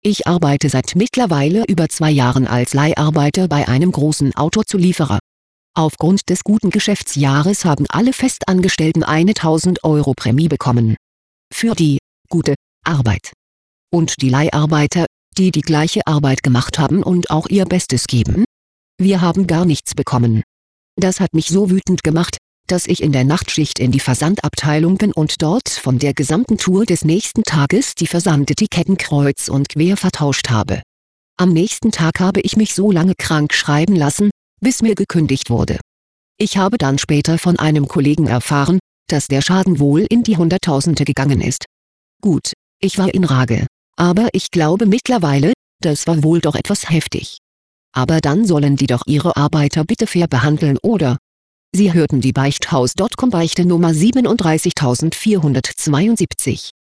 Ich arbeite seit mittlerweile über 2 Jahren als Leiharbeiter bei einem großen Autozulieferer. Aufgrund des guten Geschäftsjahres haben alle Festangestellten eine 1.000 € Prämie bekommen. Für die gute Arbeit. Und die Leiharbeiter, die die gleiche Arbeit gemacht haben und auch ihr Bestes geben? Wir haben gar nichts bekommen. Das hat mich so wütend gemacht, dass ich in der Nachtschicht in die Versandabteilung bin und dort von der gesamten Tour des nächsten Tages die Versandetiketten kreuz und quer vertauscht habe. Am nächsten Tag habe ich mich so lange krank schreiben lassen, bis mir gekündigt wurde. Ich habe dann später von einem Kollegen erfahren, dass der Schaden wohl in die Hunderttausende gegangen ist. Gut, ich war in Rage, aber ich glaube mittlerweile, das war wohl doch etwas heftig. Aber dann sollen die doch ihre Arbeiter bitte fair behandeln, oder? Sie hörten die Beichthaus.com Beichte Nummer 37472.